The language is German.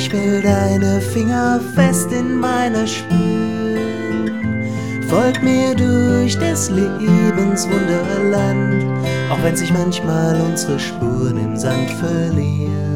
Ich will deine Finger fest in meiner spüren. Folg mir durch des Lebens Wunderland, auch wenn sich manchmal unsere Spuren im Sand verlieren.